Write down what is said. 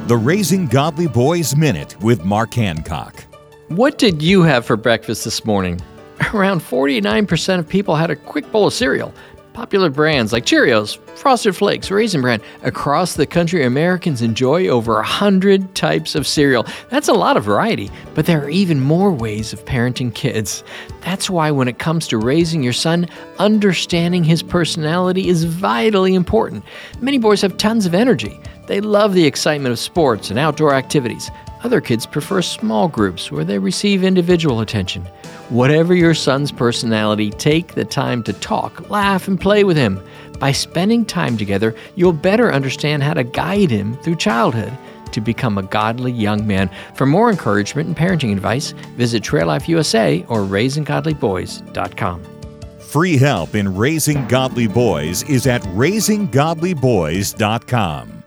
The Raising Godly Boys Minute with Mark Hancock. What did you have for breakfast this morning? Around 49% of people had a quick bowl of cereal. Popular brands like Cheerios, Frosted Flakes, Raisin Bran. Across the country, Americans enjoy over 100 types of cereal. That's a lot of variety, but there are even more ways of parenting kids. That's why when it comes to raising your son, understanding his personality is vitally important. Many boys have tons of energy. They love the excitement of sports and outdoor activities. Other kids prefer small groups where they receive individual attention. Whatever your son's personality, take the time to talk, laugh, and play with him. By spending time together, you'll better understand how to guide him through childhood to become a godly young man. For more encouragement and parenting advice, visit Trail Life USA or RaisingGodlyBoys.com. Free help in raising godly boys is at RaisingGodlyBoys.com.